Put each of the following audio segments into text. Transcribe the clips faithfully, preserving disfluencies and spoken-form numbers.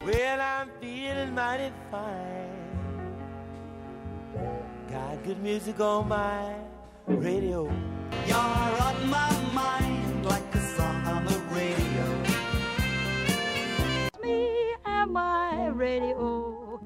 Well, I'm feeling mighty fine. Got good music on my radio. You're on my mind like a song on the radio. Me and my radio.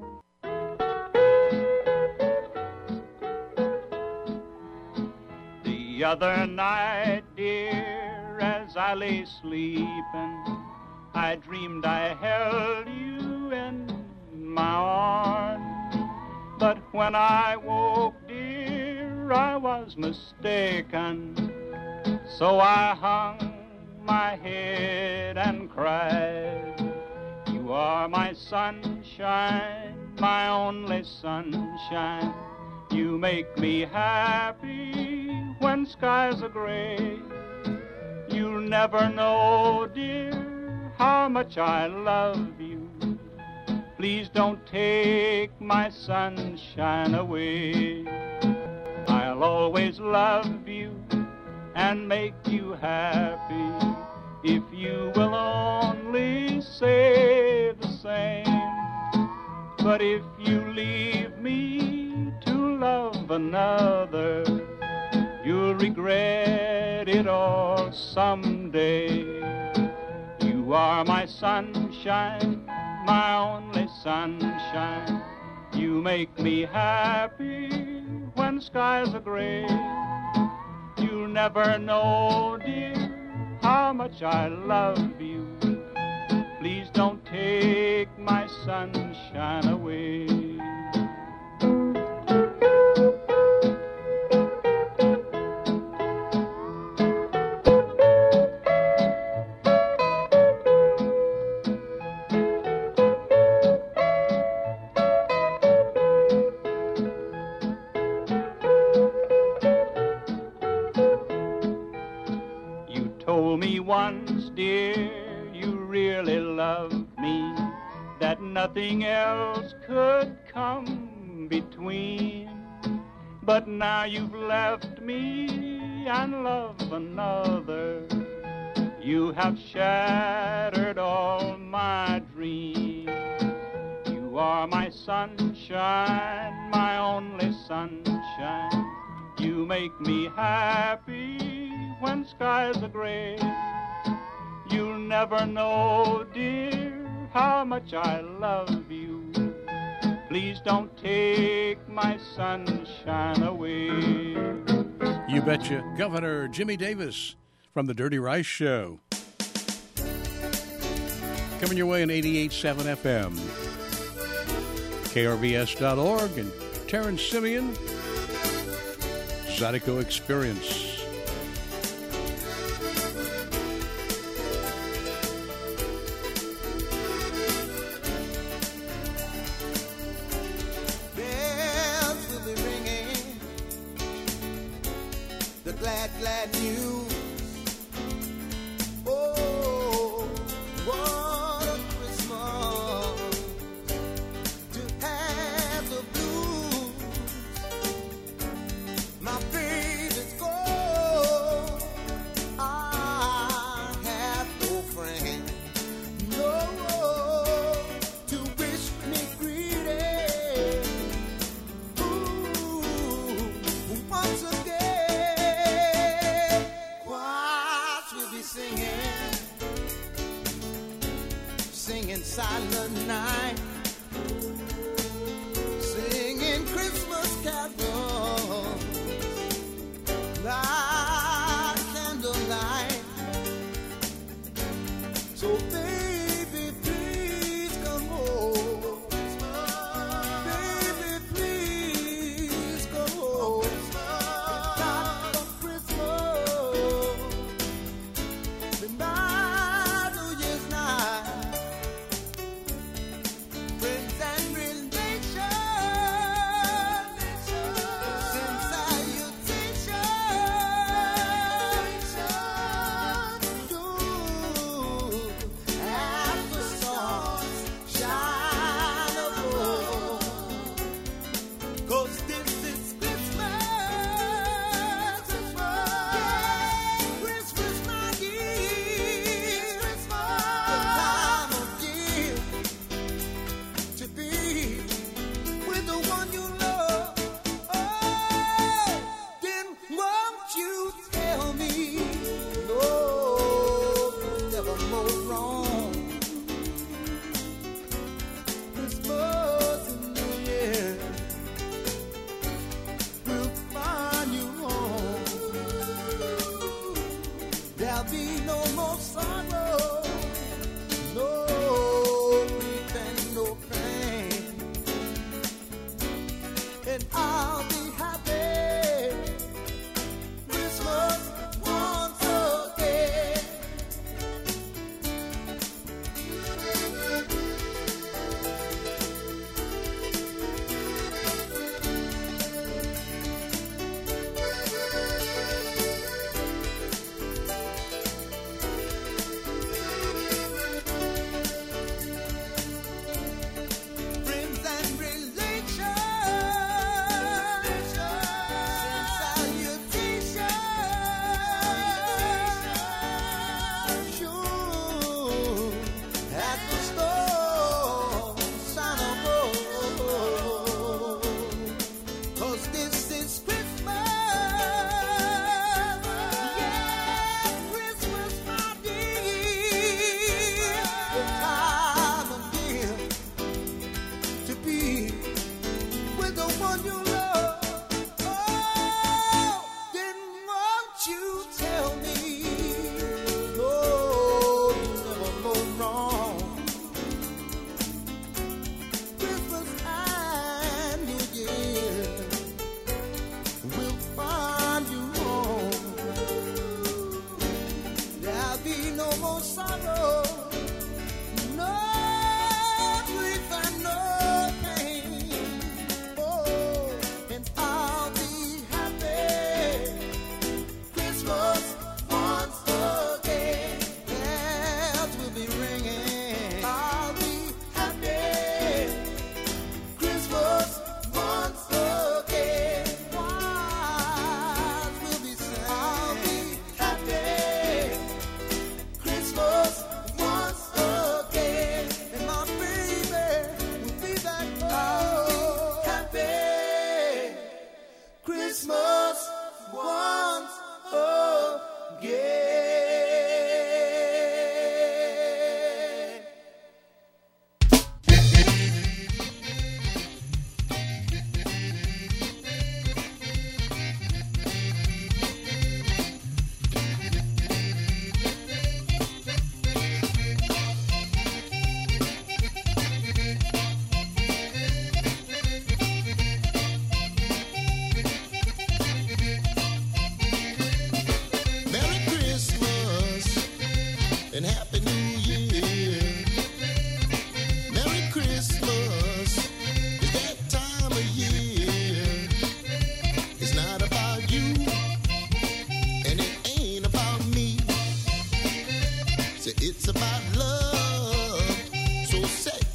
The other night, dear, as I lay sleeping, I dreamed I held you in my arms. But when I woke, dear, I was mistaken. So I hung my head and cried. You are my sunshine, my only sunshine. You make me happy when skies are gray. You'll never know, dear, how much I love you. Please don't take my sunshine away. I'll always love you and make you happy if you will only say the same. But if you leave me to love another, you'll regret it all someday. You are my sunshine, my only sunshine. You make me happy when skies are gray. You'll never know, dear, how much I love you. Please don't take my sunshine away. Once, dear, you really loved me, that nothing else could come between. But now you've left me and love another. You have shattered all my dreams. You are my sunshine, my only sunshine. You make me happy when skies are gray. You'll never know, dear, how much I love you. Please don't take my sunshine away. You betcha. Governor Jimmy Davis from the Dirty Rice Show. Coming your way on eighty-eight point seven F M. K R V S dot org and Terrence Simeon. Zydeco Experience.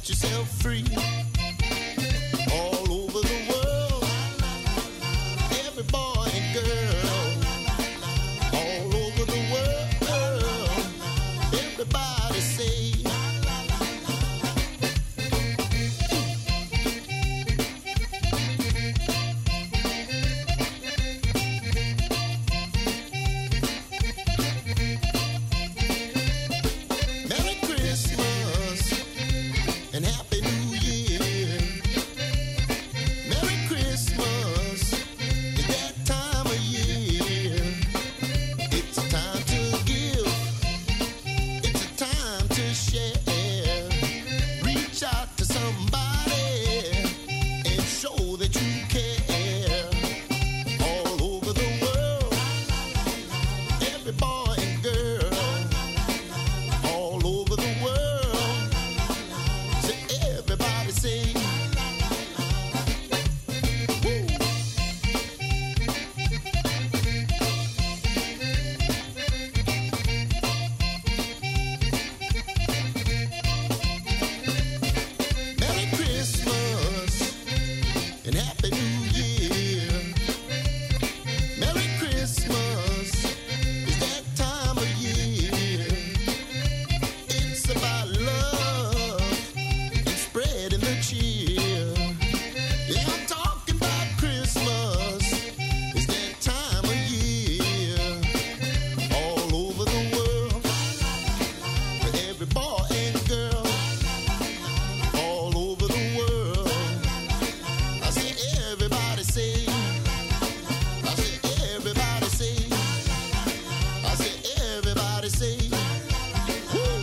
yourself free. All over the world, every boy and girl. All over the world, everybody say. Merry Christmas and Happy New Year. Merry Christmas, it's that time of year. It's a time to give, it's a time to share. Reach out to somebody and show that you care. All over the world, every boy and girl. All over the world, say everybody say. Woo. Merry Christmas and Happy New Year. Merry Christmas is that time of year. It's about love and spreading the cheer. Yeah, I'm talking about Christmas. It's that time of year. All over the world, for every boy and girl. All over the world, I say everybody say. I say everybody say. I say everybody say. Woo!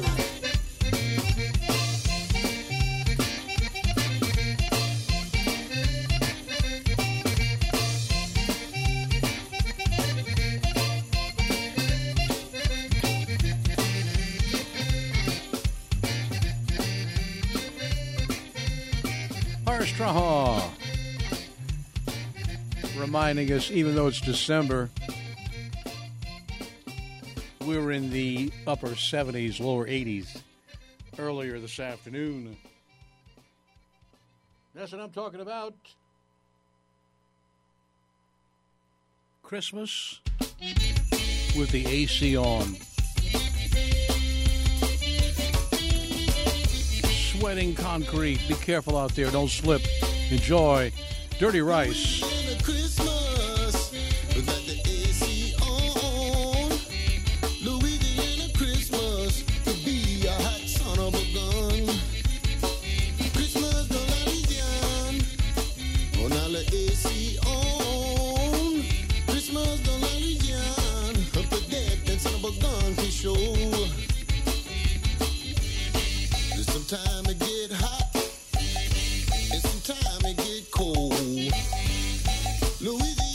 Straw, reminding us, even though it's December, we were in the upper seventies, lower eighties earlier this afternoon. That's what I'm talking about. Christmas with the A C on. Sweating concrete. Be careful out there. Don't slip. Enjoy Dirty Rice. Merry Christmas, we got the A C on. Louisiana Christmas could be a hot son of a gun. Christmas de la Louisiane, on a le A C on. Christmas de la Louisiane, up the dead and son of a gun for sure. There's some time to get hot, and some time to get cold. Louisiana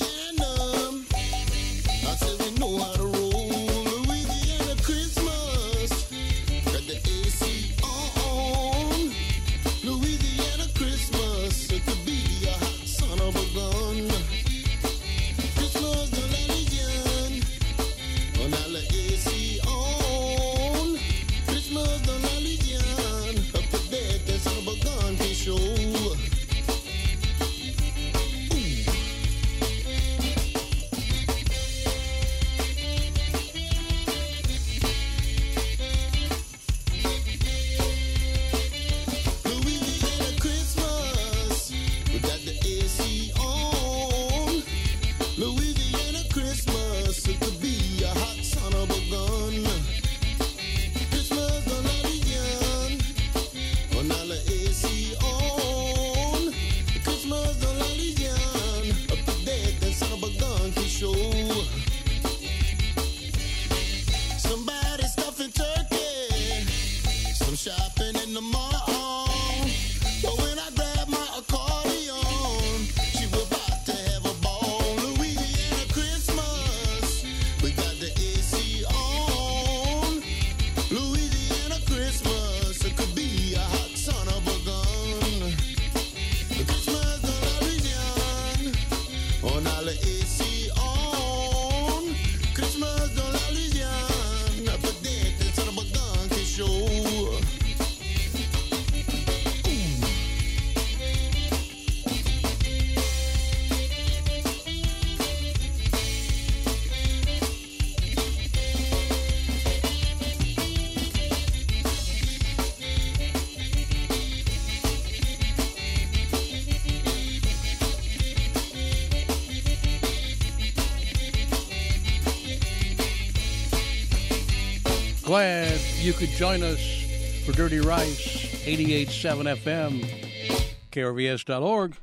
Glad you could join us for Dirty Rice, eighty-eight point seven F M, K R V S dot org.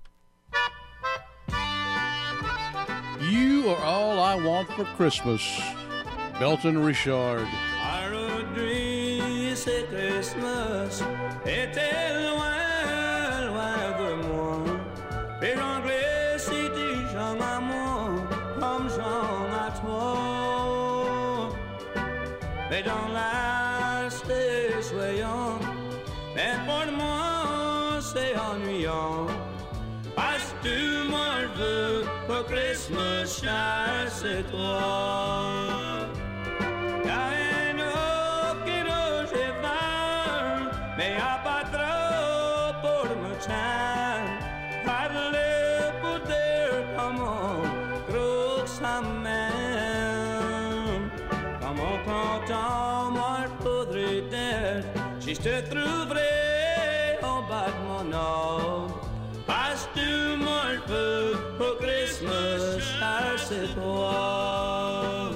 You are all I want for Christmas. Belton Richard. Aujourd'hui, c'est Christmas, était loin, loin de moi. Les Anglais, si tu chantes à moi, comme chante à toi. Mais dans la c'est soyant, mais pour moi, c'est ennuyant. Parce que moi, je veux pour Christmas, cher, c'est toi. Y'a un autre qui nous épargne, mais y'a pas trop pour me tenir. Parlez pour dire comment gros ça m'aime. Comment content moi je voudrais être si je te trouverais en bas de mon ordre. Parce que moi je veux pour Christmas, cher, c'est toi.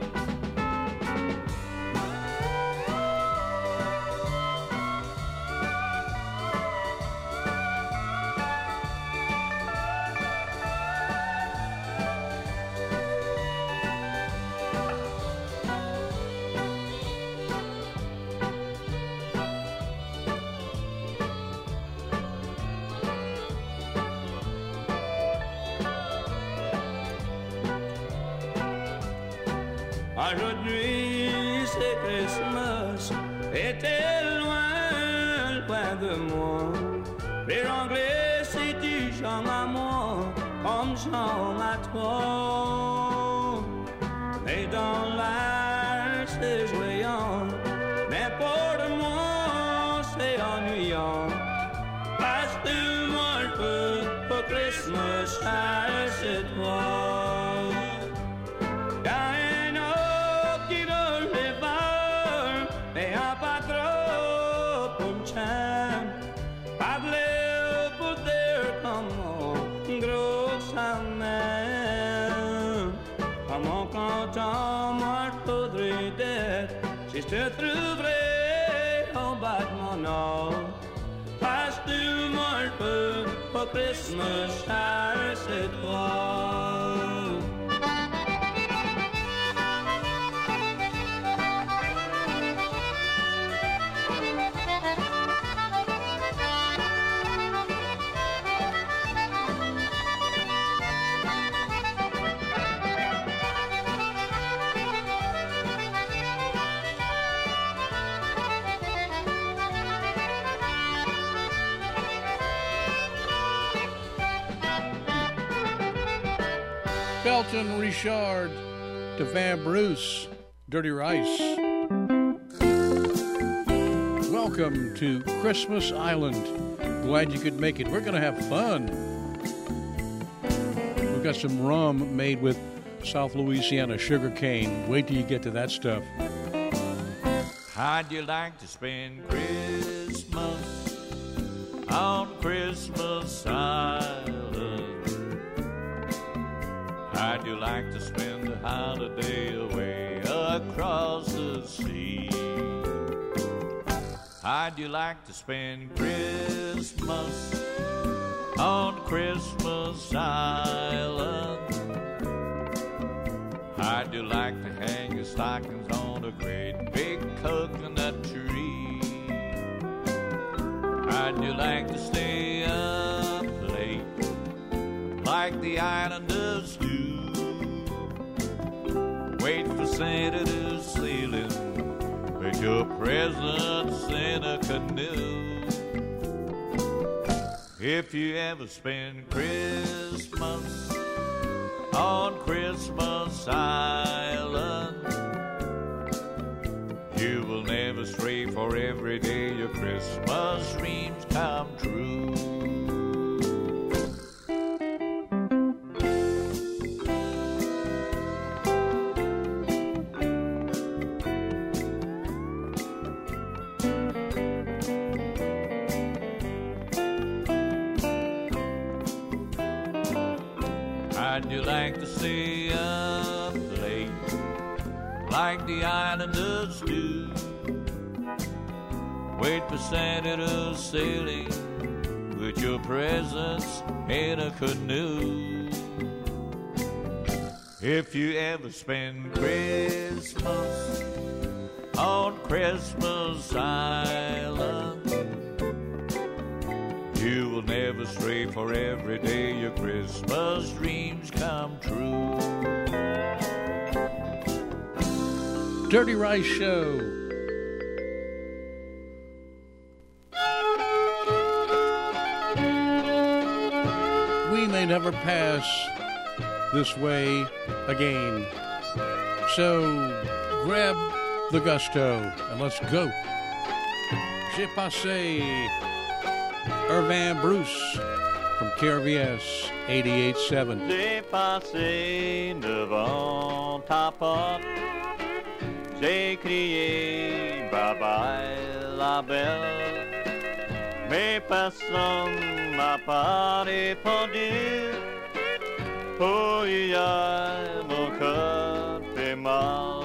Aujourd'hui, c'est Christmas, était loin, loin de moi. Les Anglais, si tu chantes à moi, comme chante à toi. Mais dans l'air, c'est joyant, mais pour moi, c'est ennuyant. Parce que moi, je veux pour Christmas, cher, c'est toi. Moi je voudrais d'être si je te trouverais en bas de mon ordre. Parce que moi je peux pour Christmas, cher, c'est toi. Belton Richard to Van Bruce, Dirty Rice. Welcome to Christmas Island. Glad you could make it. We're going to have fun. We've got some rum made with South Louisiana sugar cane. Wait till you get to that stuff. How'd you like to spend Christmas on Christmas Island? How'd you like to spend the holiday away across the sea? How'd you like to spend Christmas on Christmas Island? How'd you like to hang your stockings on a great big coconut tree? How'd you like to stay up late like the islanders do? Wait for Santa to sail in, put your presents in a canoe. If you ever spend Christmas on Christmas Island, you will never stray, for every day your Christmas dreams come true. How'd you like to stay up late like the islanders do. Wait for Santa's sailing with your presents in a canoe. If you ever spend Christmas on Christmas Island, you will never stray, for every day your Christmas dreams come true. Dirty Rice Show. We may never pass this way again. So grab the gusto and let's go. J'ai passé Irvin Bruce from K R V S eighty-eight point seven. J'ai passé devant ta porte, j'ai crié bye bye la belle, mais personne m'a pas répondu. Oh, hier, mon cœur fait mal.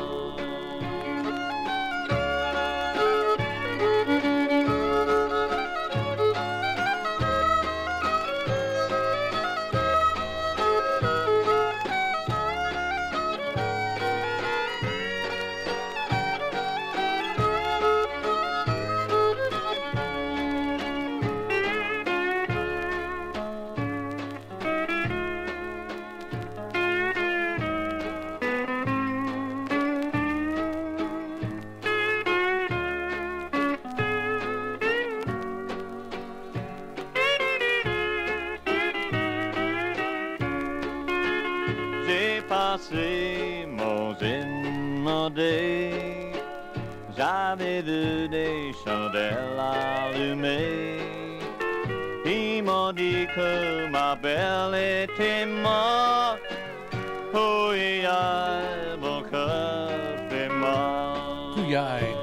Passé mon demandé, j'avais vu des chandelles allumées. Ils m'ont dit que ma belle était morte. Oh, hier, mon cœur fait mal. Couillaille.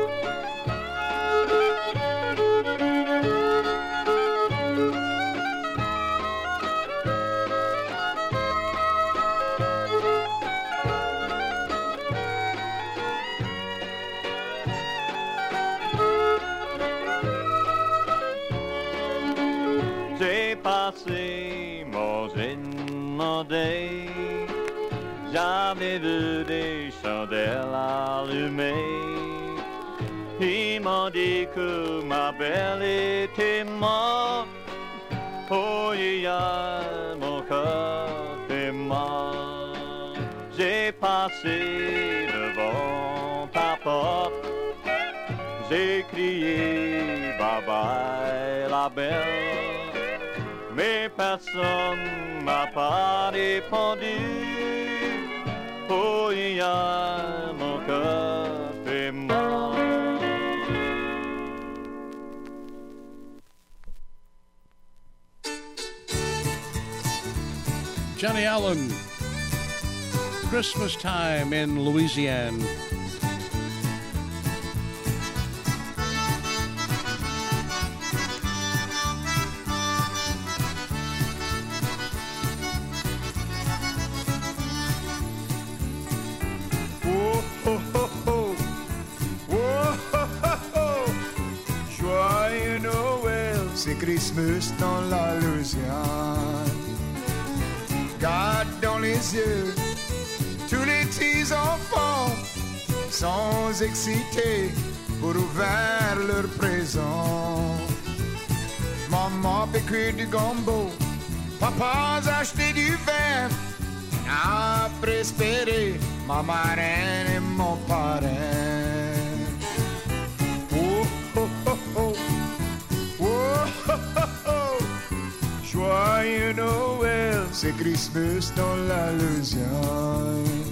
Passé mon demandé, j'avais vu des chandelles allumées. Ils m'ont dit que ma belle était morte. Oh, hier, mon cœur fait mal. J'ai passé devant ta porte, j'ai crié bye bye la belle, mais personne m'a pas répondu. Oh, hier, mon cœur fait mal. Johnny Allen, Christmas Time in Louisiana. C'est Christmas dans la Louisiane. Garde dans les yeux tous les petits enfants, sans exciter pour ouvrir leur présent. Maman fait cuire du gombo, papa a acheté du vin. Après espérer ma marraine et mon parrain. Oh, oh, oh, oh. Joyeux Noël, c'est Christmas dans la Louisiane.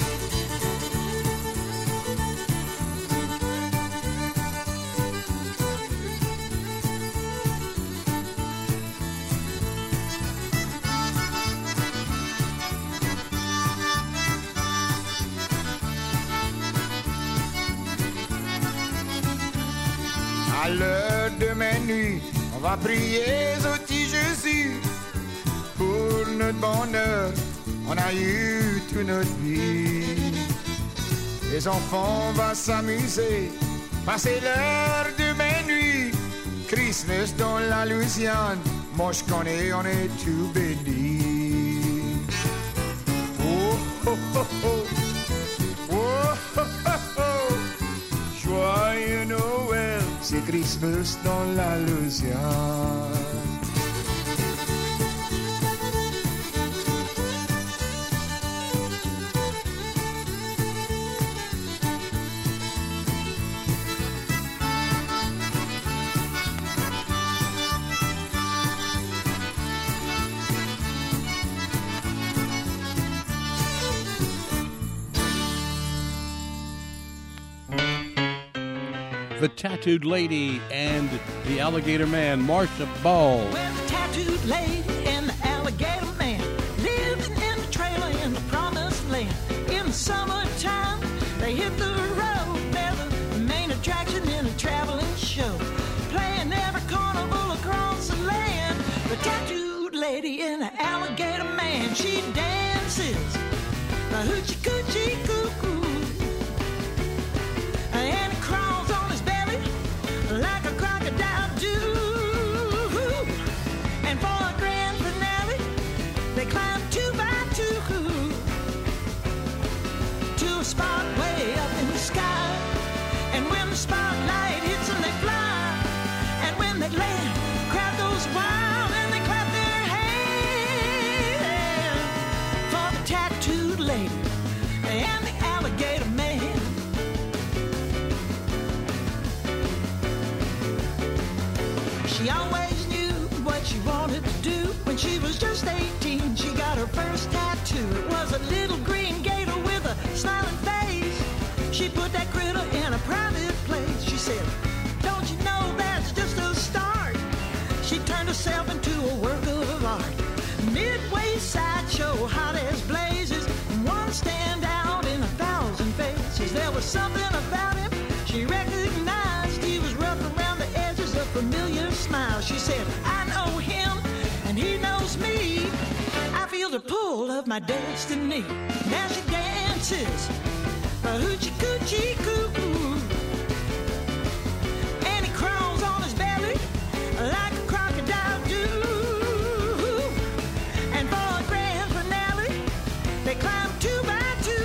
À l'heure de minuit, on va prier au petit Jésus. Pour notre bonheur, on a eu toute notre vie. Les enfants vont s'amuser, passer l'heure de minuit. Christmas dans la Louisiane, moi je connais, on est tout béni. Oh, oh, oh, oh. Oh, oh, oh, oh. Joyeux Noël, c'est Christmas dans la Louisiane. The Tattooed Lady and the Alligator Man, Marcia Ball. Well, the tattooed lady and the alligator man living in the trailer in the promised land. In the summertime, they hit the road. They're the main attraction in a traveling show, playing every carnival across the land. The tattooed lady and the alligator man, she dances the hoochie coochie cuckoo. And he crawls on his belly like a crocodile do. And for a grand finale, they climb two by two to a spot way up in the sky. And when the spotlight hits them, they fly. And when they land, the crowd goes wild and they clap their hands for the tattooed lady and the alligator man. She always knew what she wanted to do. When she was just eighteen, she got her first tattoo. It was a little green gator with a smiling face. She put that critter in a private place. She said, don't you know that's just a start? She turned herself into a work of art. Midway sideshow, hot as blazes. One stand out in a thousand faces. There was something about him she recognized. He was rough around the edges, a familiar smile. She said, I know him and he knows me. I feel the pull of my destiny. Now she dances a hoochie coochie cuckoo. And he crawls on his belly like a crocodile do. And for a grand finale, they climb two by two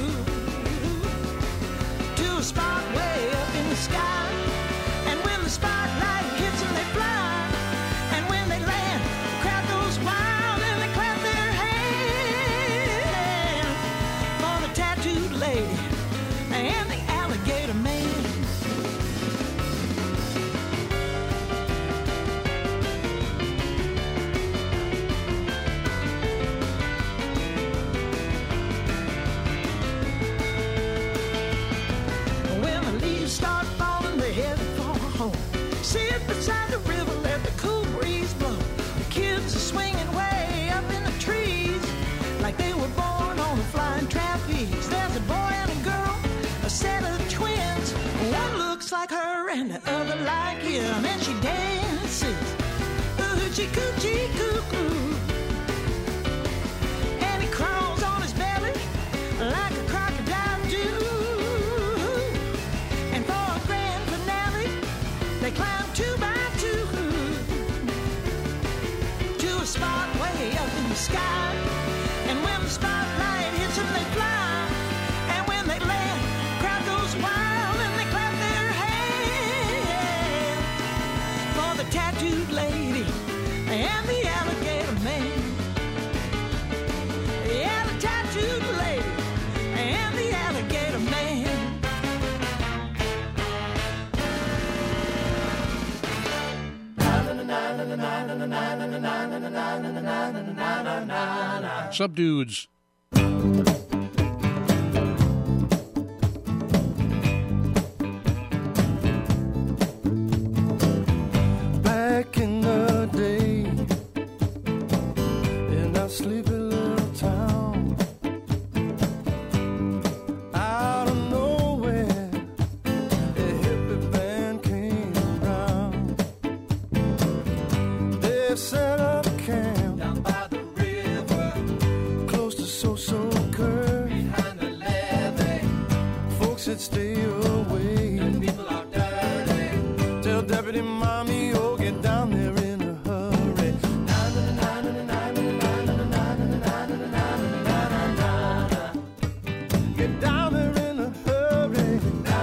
to a spot way up in the sky. And when the spotlight hits them, they fly. And when they land, the crowd goes wild and they clap their hands for the tattooed lady and the alligator man. When the leaves start falling, they head for home. Sit beside the river, let the cool breeze blow. The kids are swinging way up in the trees like they were born on a flying trapeze. There's a boy and a girl, a set of twins. One looks like her and the other like him. And she dances the hoochie coochie cuckoo. And he crawls on his belly like a crocodile do. And for a grand finale, they climb two by two to a spot way up in the sky. And when the spotlight hits them, they fly. And when they land, the crowd goes wild and they clap their hands for the tattooed lady and the alligator man. Yeah, the tattooed lady and the alligator man. Subdudes. Back in the day, in our sleepy little town, out of nowhere, a hippie band came around. They set up camp down by the river, close to So-So Curve, behind the levee, said stay away. Them people are dirty. Tell Deputy Mommy, oh, get down there in a hurry. Get down there in a hurry.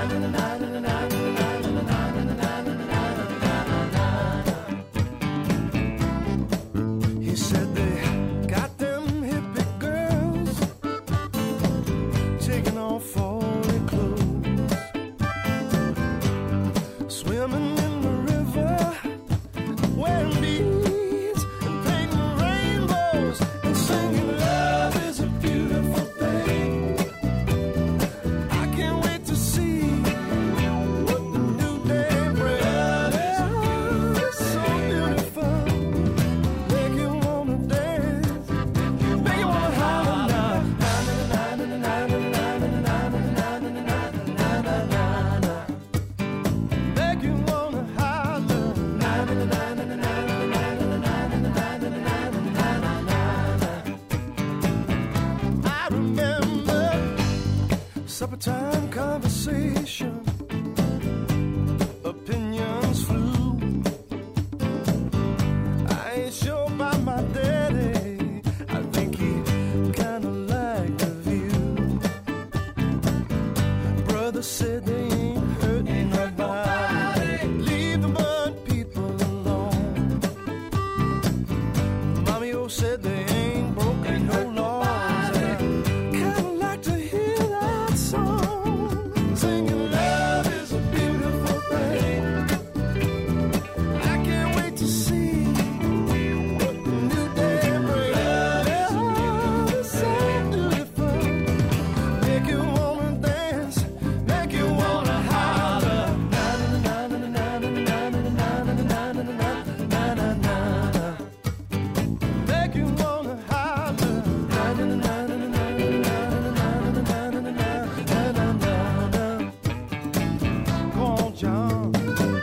He said they got them hippie girls taking off all their clothes, swimming in the river, wearing beads and painting rainbows and singing love is a beautiful thing. I can't wait to see what the new day brings. It's so beautiful, make you wanna dance, make you wanna holler now. Make you wanna holler. I remember supper time conversation, opinions flew. I ain't sure about my daddy, I think he kinda liked the view. Brother said they ain't hurting nobody, leave the mud people alone. Mommy O said they ain't broken no laws, and I kinda like to hear that song, singing love is a beautiful thing. I can't wait to see what the new day brings. Love is so beautiful, make you wanna dance, make you wanna holler. Make you wanna holler. Go on, John.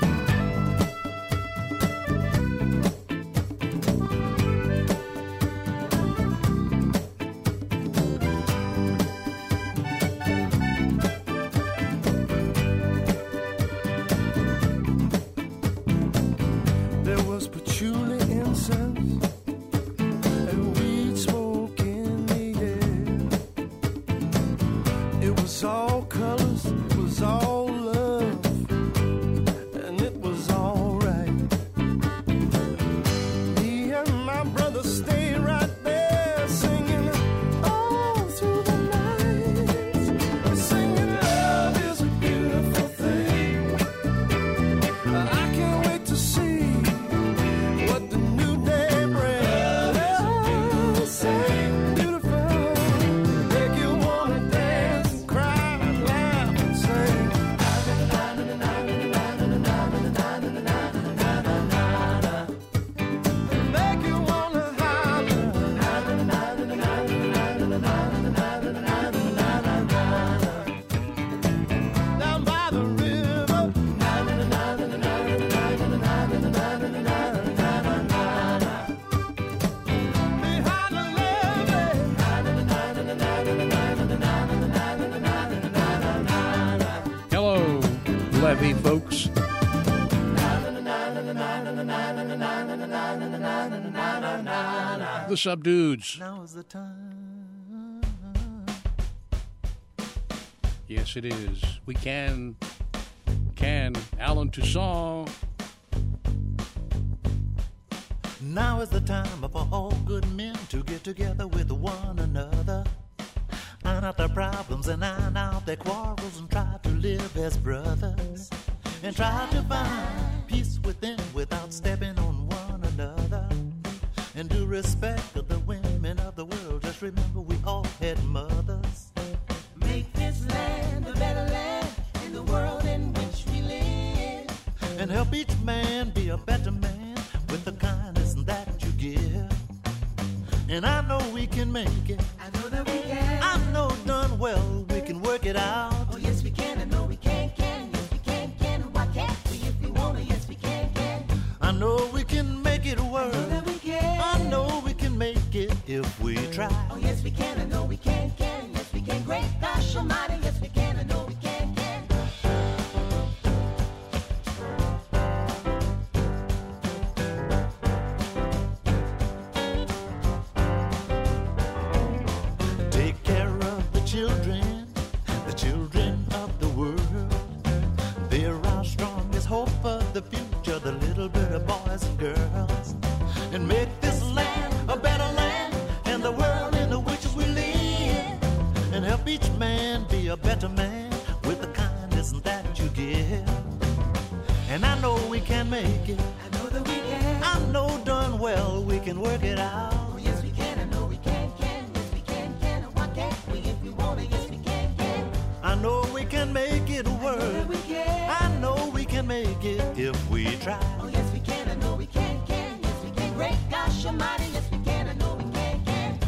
There was patchouli incense and weed smoke in the air. It was all colors, it was all love, and it was all right. Me and my brother stayed right there singing all through the night. We're singing love is a beautiful thing. I can't wait to see what the new day brings. Love is so beautiful, make you wanna dance, cry, laugh, and sing. Make you wanna holler. Down by the river. Behind the levee. Hello, Levy folks. The Subdudes. Now is the time. Yes, it is. We can, can. Alan Toussaint. Now is the time for all good men to get together with one another, iron out their problems and iron out their quarrels, and try to live as brothers, and try to find peace within without stepping on one another. And do respect of the women of the world. Just remember we all had mothers. Make this land a better land in the world in which we live. And help each man be a better man with the kindness that you give. And I know we can make it. I know that we can. I know done well we can work it out. Oh yes we can. I know we can, can. Yes we can, can. And why can't we if we wanna? Yes we can, can. I know we can make it work. I know that we can. I know we can make it if we try. Oh yes we can. I know we can, can. Yes we can. Great gosh almighty. Yes we can. I know we can, can. and make this land a better land and the world in which we live, and help each man be a better man with the kindness that you give. And I know we can make it. I know that we can. I know darn well we can work it out. Oh, yes, we can. I know we can, can. Yes, we can, can. And why can't we if we want it? Yes, we can, can. I know we can make it work. I know that we can. I know we can make it if we try. Oh, yes, we can. I know we can, can. Yes, we can. Great gosh almighty. Yes, we can. I know we can, can.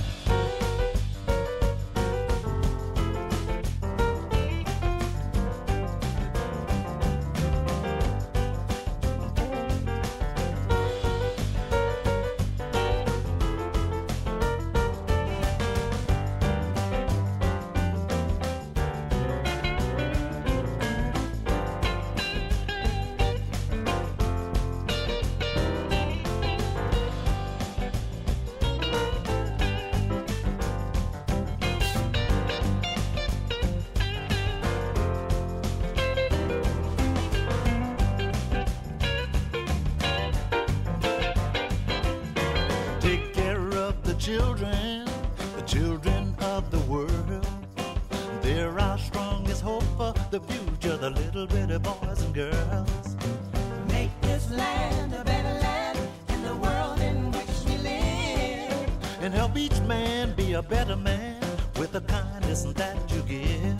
Take care of the children, the children of the world. They're our strongest hope for the future, the little bitty boys and girls. Make this land a better land and the world in which we live. And help each man be a better man with the kindness that you give.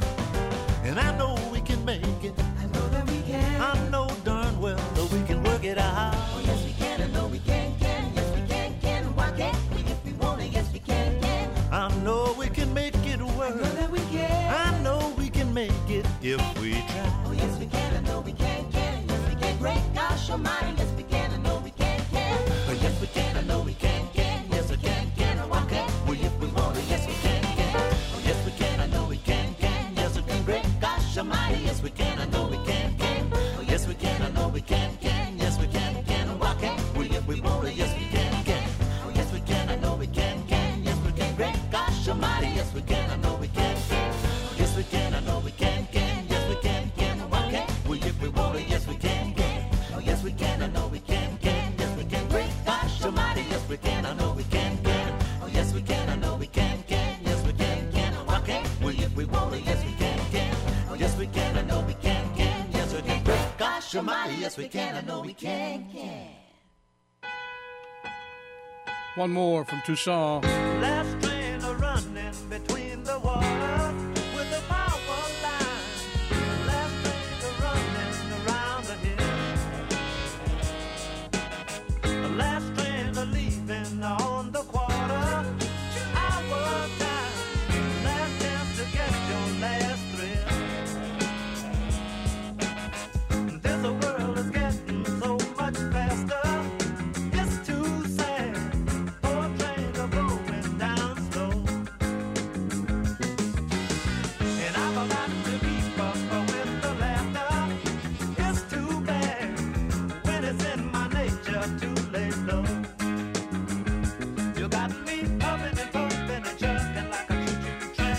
And I know we can make it. I know that we can. I know darn well that we can work it out. Oh, yes, we can. I know we can, can. Yes, we can, can. And why can't we if we want it? Yes, we can, can. I know we can make it work. I know that we can. I know we can make it if we try. Oh, yes, we can. I know we can, can. Yes, we can. Great gosh almighty. Yes, we can. I know we can, can. Oh, yes, we can. I know we can, can. Yes, we can, can. And why can't we if we want it? Yes, we can, can. Oh, yes, we can. I know we can, can. Yes, we can. Great gosh almighty. Yes, we can. I know we can, can. Oh, yes, we can. I know we can, can. Yes, we can, can. And why can't we if we want it? Yes, we can, can. Oh, yes, we can. I know we can, can. Yes, we can. Great gosh almighty. Yes, we can. I know we can, can. Oh, yes, we can. I know we can, can. Yes, we can, can. And why can't we if we want it? Yes, we can, can. Oh, yes, we can. I know we can, can. Yes, we can. Great gosh almighty. Yes, we can. I know we can, can. Oh, yes, we can. I know we can, can. Yes, we can, can. And why can't we if we want it? Yes, we can, can. Oh, yes, we can. I know we can, can. Yes, we can. Great gosh almighty. Yes, we can. I know we can, can. One more from Toussaint. Last train a running between the waters with the power line. Last train a running around the hill. Last train a leaving on the quarter. Hour time. Last chance to get your last thrill. This world is getting so much faster. It's too sad. Poor trains are going down slow. And I've a lot to keep up with the laughter. It's too bad when it's in my nature to lay low. You got me pumping and pumping and jerking like a choo-choo train.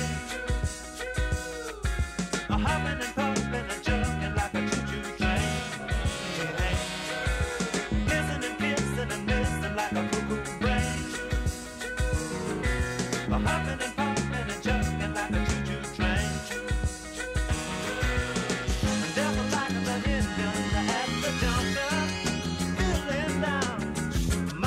A humming and pumping and jerking like a choo-choo train. Kissing and kissing and missing like a cuckoo brain. A humming and pumping and jerking like a choo-choo train. And devil like the engine at the junction, feeling down. My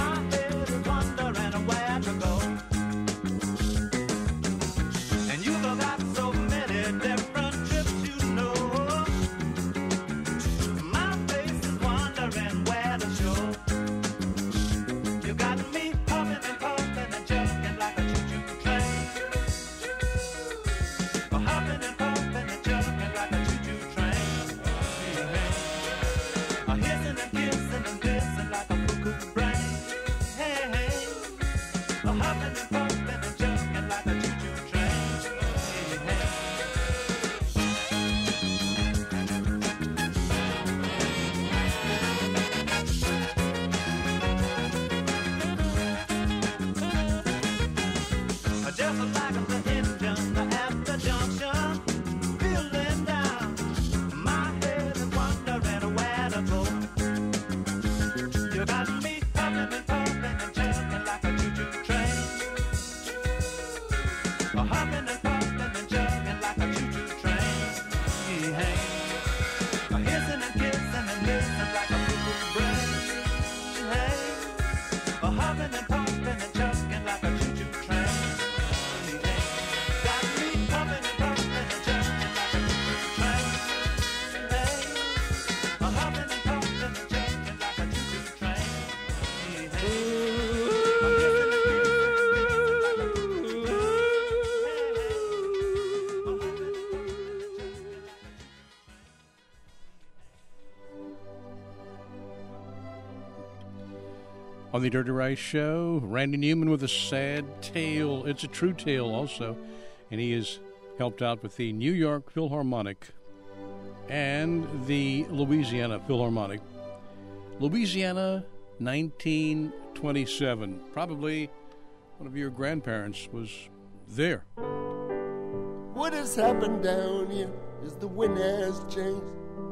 On the Dirty Rice Show, Randy Newman with a sad tale. It's a true tale also. And he has helped out with the New York Philharmonic and the Louisiana Philharmonic. Louisiana, nineteen twenty-seven. Probably one of your grandparents was there. What has happened down here is the wind has changed.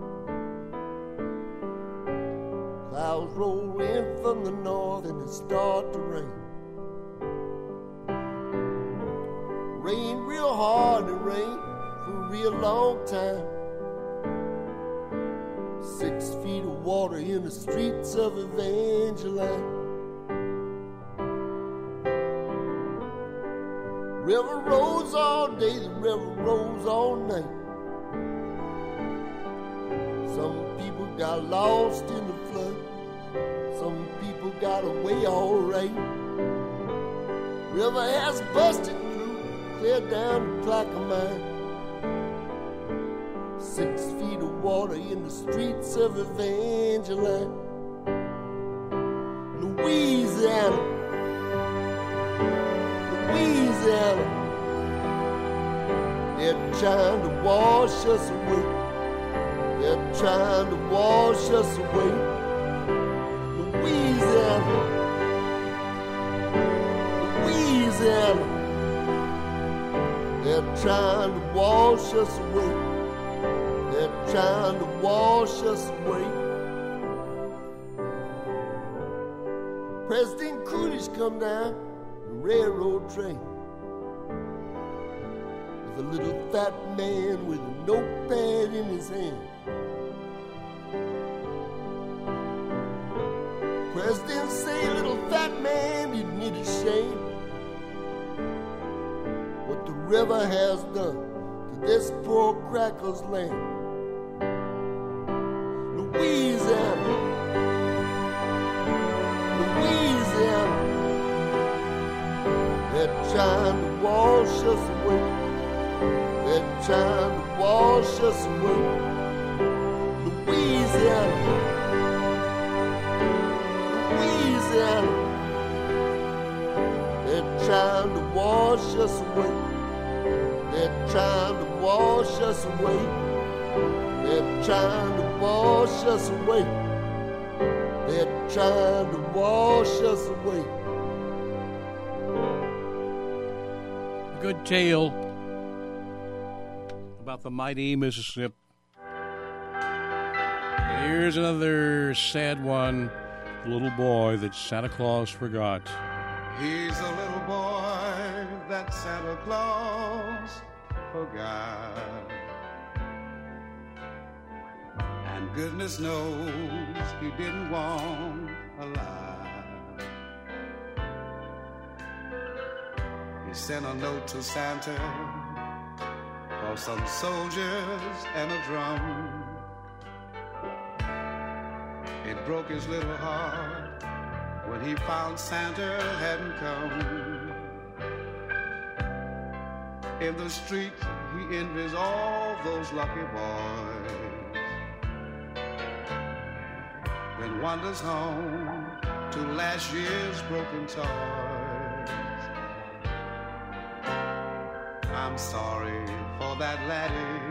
Clouds roll in from the north and it start to rain. Rain real hard and rain for a real long time. Six feet of water in the streets of Evangeline. River rolls all day, the river rolls all night. Some people got lost in the flood. Some people got away all right. River has busted through, clear down to Plaquemine. Six feet of water in the streets of Evangeline. Louisiana, Louisiana, they're trying to wash us away. They're trying to wash us away. Louisiana, Louisiana, they're trying to wash us away. They're trying to wash us away. President Coolidge come down the railroad train with a little fat man with a notepad in his hand. President say, little fat man, you need a shame what the river has done to this poor cracker's land. Louisiana, Louisiana, they're trying to wash us away. They're trying to wash us away. Louisiana, Louisiana, they're trying to wash us away. They're trying to wash us away. They're trying to wash us away. They're trying to wash us away. A good tale about the mighty Mississippi. Here's another sad one. The little boy that Santa Claus forgot. He's a little boy that Santa Claus forgot. And goodness knows he didn't want alive. He sent a note to Santa for some soldiers and a drum. It broke his little heart when he found Santa hadn't come. In the street, he envies all those lucky boys, then wanders home to last year's broken toys. I'm sorry for that laddie,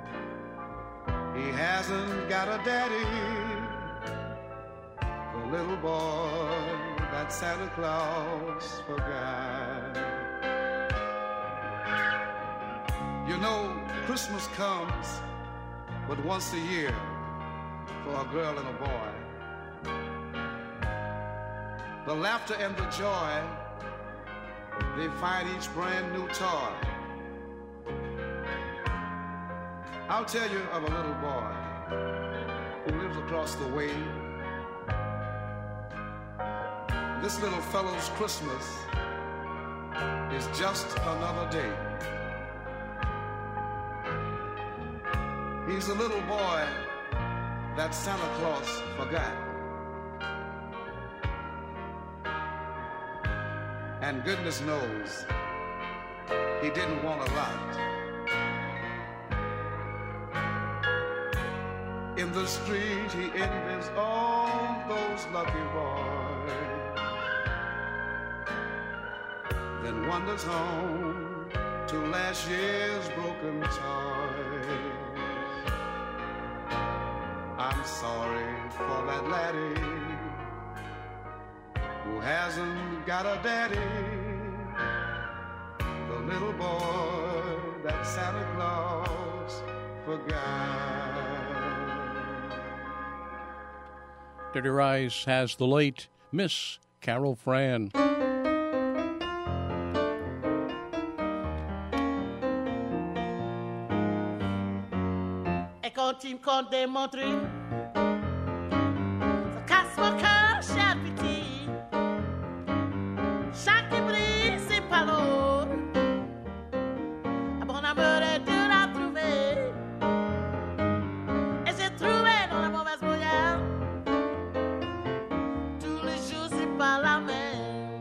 he hasn't got a daddy. The little boy that Santa Claus forgot. You know, Christmas comes but once a year for a girl and a boy. The laughter and the joy, they find each brand new toy. I'll tell you of a little boy who lives across the way. This little fellow's Christmas is just another day. He's a little boy that Santa Claus forgot. And goodness knows he didn't want a lot. In the street he envies all those lucky boys, then wanders home to last year's broken toys. I'm sorry for that laddie who hasn't got a daddy, the little boy that Santa Claus forgot. Dirty Rice has the late Miss Carol Fran. Et quand il me compte démontrer, ça casse mon cœur, cher petit. Chaque qui brille, c'est pas l'autre. Un bon amour est dur à trouver. Et j'ai trouvé dans la mauvaise moyenne. Tous les jours, c'est pas la même.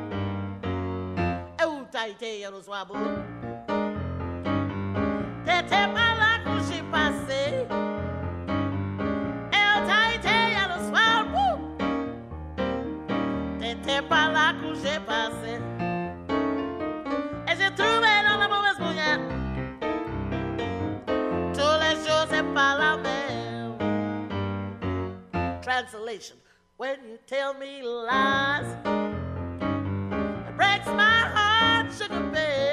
Et où t'as été hier au soir beau? T'étais pas là quand j'ai passé. Et où t'as été hier le soir beau? T'étais pas là quand j'ai passé. Et j'ai trouvé dans la mauvaise moyenne. Tous les jours, c'est pas la même. Translation: when you tell me lies, it breaks my heart, sugar babe.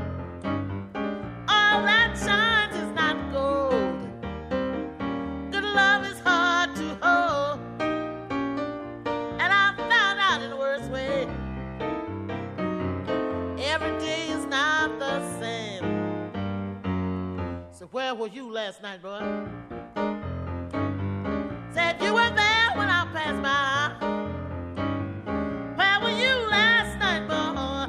All that shines is not gold. Good love is hard to hold. And I found out in the worst way. Every day is not the same. So where were you last night, boy? Said you were there when I passed by. Where were you last night, boy?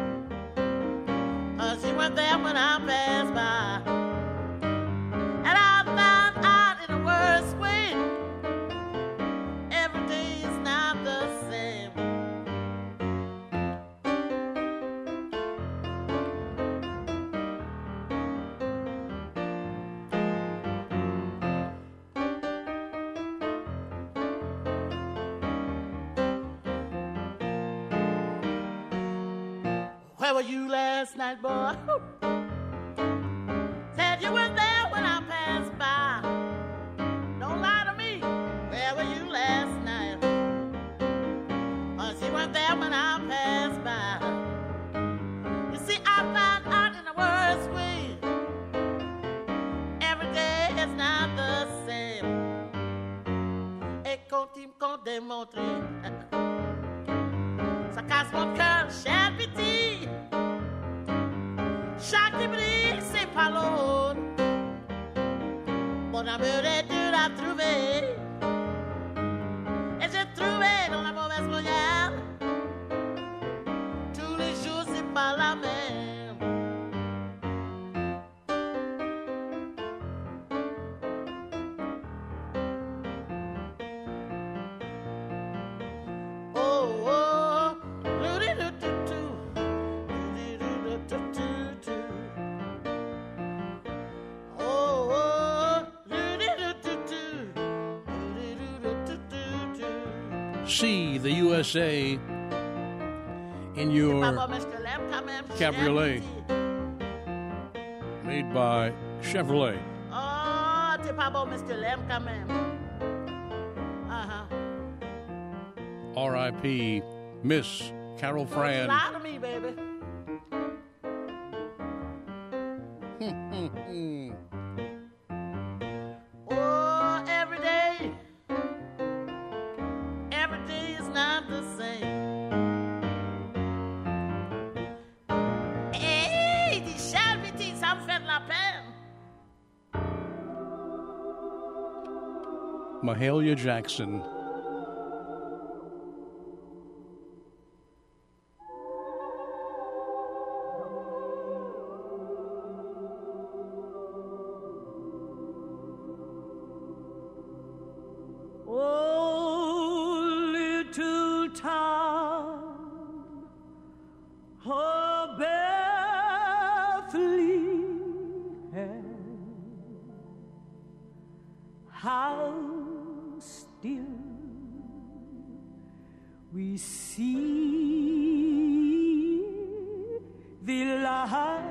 Uh, she went there when I passed by. And I found out in the worst way. Every day is not the same. Where were you last night, boy? Said you were there when I passed by. Don't lie to me. Where were you last night? Oh, she went there when I passed by. You see, I found out in the worst way. Every day is not the same. Et quand il me compte démontrer, ça casse mon cœur, cher petit. Chaque qui brille, c'est pas l'autre. Mon amour est dur à trouver. Et j'ai trouvé dans la mauvaise manière. Tous les jours, c'est pas la même. Oh, oh, loo-dee-doo-doo-doo. Loo-dee-doo-doo-doo-doo. Oh, oh, loo-dee-doo-doo-doo. Loo-dee-doo-doo-doo-doo. See the U S A in your cabriolet, made by Chevrolet. Oh, t'es pas bon, Mister Lem, quand même. Uh-huh. R I P Miss Carol Fran. Lie to me, baby. Oh, every day. Every day is not the same. Hey, dis Charles, ça me fait de la peine. Mahalia Jackson. Oh, little town Oh, Bethlehem, how still we see thee lie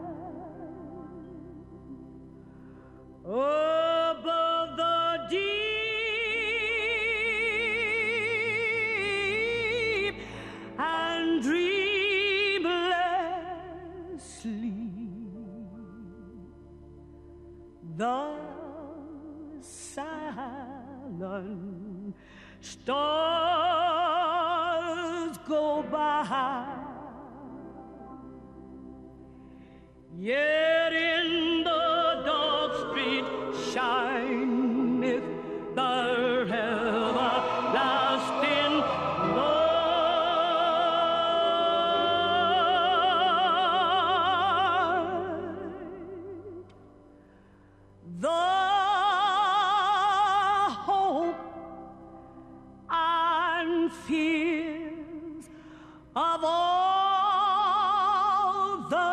above the deep and dreamless sleep. The silent stars go by, yet in the dark street shineth the everlasting light. The hope and fears of all the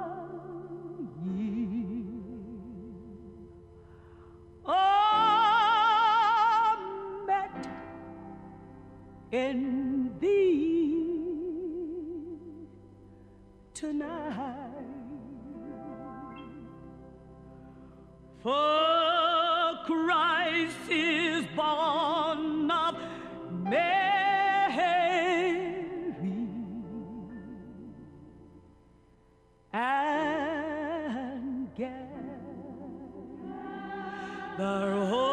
are met in thee tonight. For Christ is born of Mary, and gather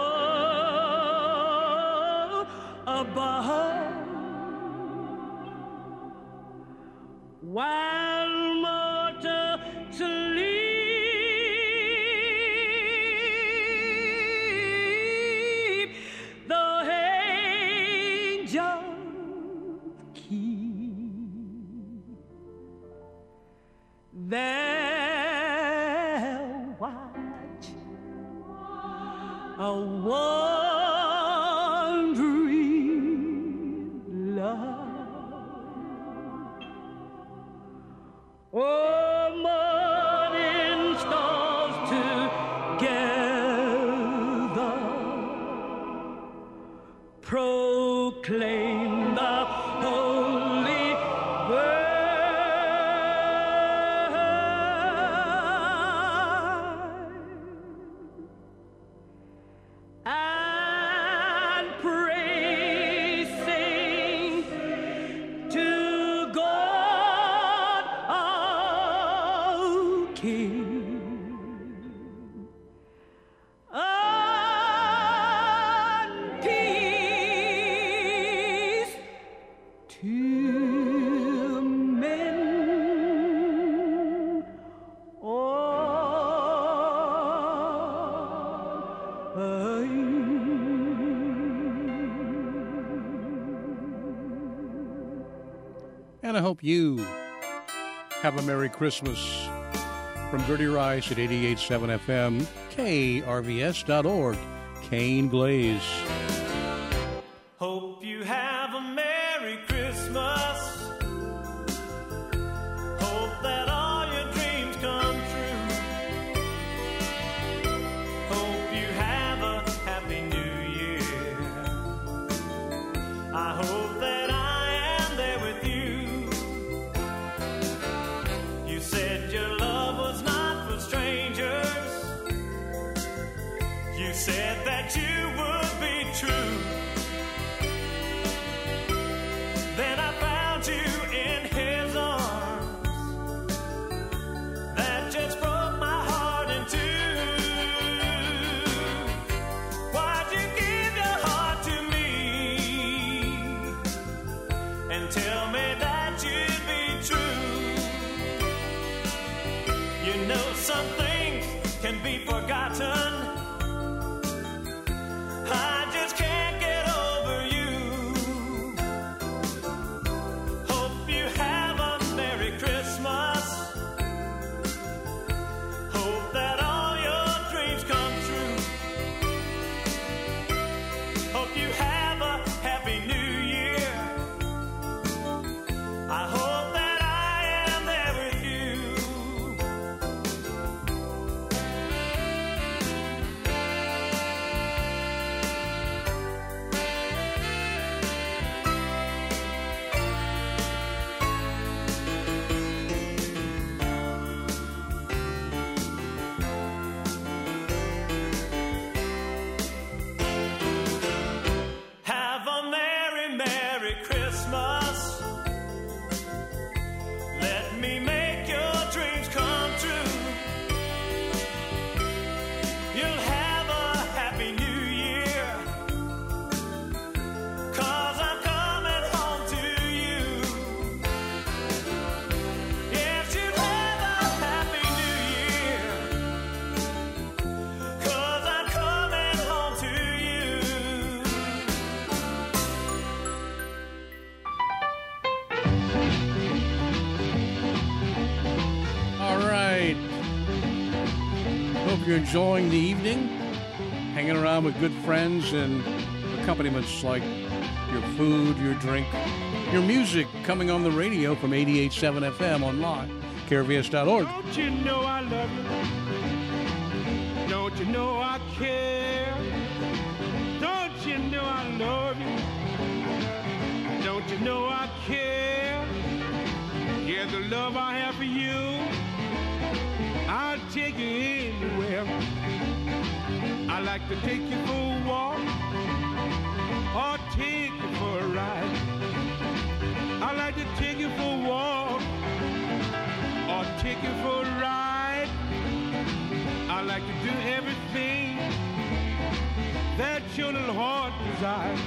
all above, while mortals sleep, the angels keep their watch, a wandering love. Oh, morning stars together proclaim the holy word. And praising to God our King, and peace to men all. And I hope you have a Merry Christmas from Dirty Rice at eighty-eight point seven F M, K R V S dot org, Kane Glaze. Hope you have a Merry Christmas. Hope that all your dreams come true. Hope you have a Happy New Year. I hope that I am there with you. You said your love was not for strangers. You said that you would be true. Then I found you in his arms. That just broke my heart in two. Why'd you give your heart to me and tell me that you'd be true? You know some things can be forgotten. I just can't get over you. Hope you have a Merry Christmas. Hope that all your dreams come true. Hope you have a Happy New Year. I hope that I Christmas. Let me make your dreams come true. You'll have a happy new year, 'cause I'm coming home to you. Yes, you'll have a happy new year, 'cause I'm coming home to you. All right. Hope you're enjoying the evening, hanging around with good friends and accompaniments like your food, your drink, your music coming on the radio from eighty-eight point seven F M online, K R V S dot org. Don't you know I love you? Don't you know I care? Don't you know I love you? Don't you know I care? Yeah, the love I have for you, I'll take you anywhere. I like to take you for a walk or take you for a ride. I like to take you for a walk or take you for a ride. I like to do everything that your little heart desires.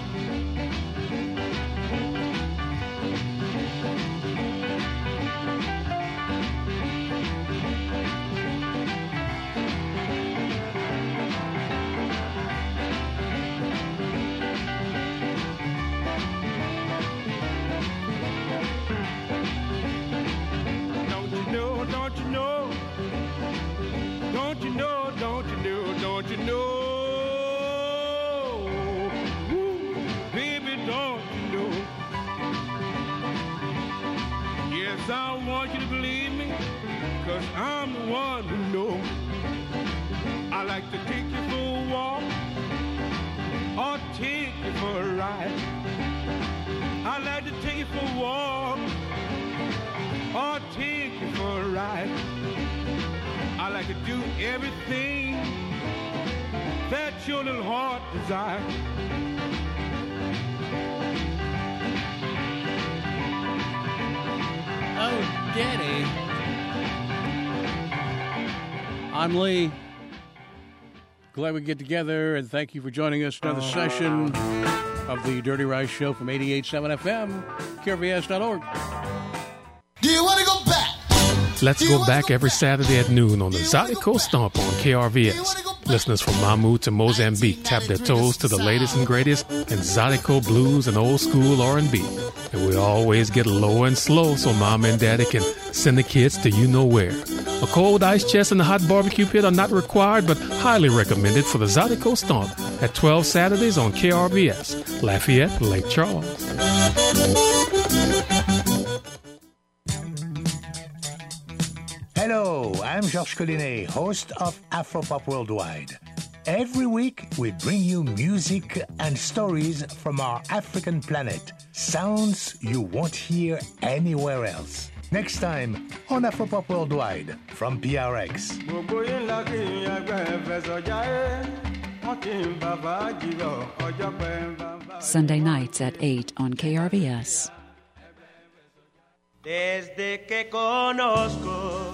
Don't you know, don't you know, don't you know, don't you know, don't you know, Ooh, baby, don't you know? Yes, I want you to believe me, 'cause I'm the one who knows. I like to take you for a walk or take you for a ride. I like to take you for a walk or take you for a ride. I like to do everything that your little heart desires. Oh, Daddy. I'm Lee. Glad we get together, and thank you for joining us. Another session of the Dirty Rice Show from eighty-eight point seven F M, K R V S dot org. Do you want to go back? Let's go back every Saturday at noon on the Zydeco Stomp on K R V S. Listeners from Mamou to Mozambique tap their toes to the latest and greatest in Zydeco blues and old school R and B. And we always get low and slow so Mama and Daddy can send the kids to you know where. A cold ice chest and a hot barbecue pit are not required, but highly recommended for the Zydeco Stomp at twelve Saturdays on K R V S, Lafayette, Lake Charles. Hello, I'm Georges Collinet, host of Afropop Worldwide. Every week, we bring you music and stories from our African planet, sounds you won't hear anywhere else. Next time on Afropop Worldwide from P R X. Sunday nights at eight on K R V S. Desde que conozco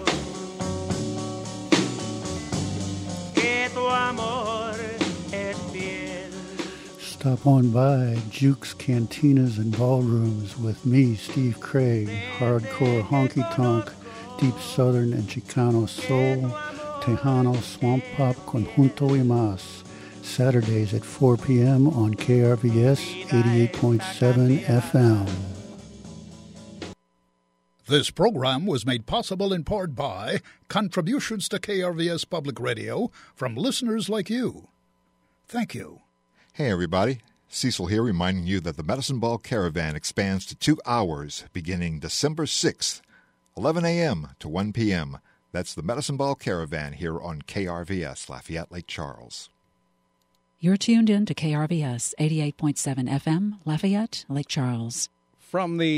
que tu amor es fiel. Stop on by Juke's Cantinas and Ballrooms with me, Steve Craig, hardcore honky-tonk, deep southern and Chicano soul, Tejano swamp pop conjunto y más. Saturdays at four p.m. on K R V S eighty-eight point seven F M. This program was made possible in part by contributions to K R V S Public Radio from listeners like you. Thank you. Hey, everybody. Cecil here reminding you that the Medicine Ball Caravan expands to two hours beginning December sixth, eleven a.m. to one p.m. That's the Medicine Ball Caravan here on K R V S, Lafayette, Lake Charles. You're tuned in to K R V S eighty-eight point seven F M, Lafayette, Lake Charles. From the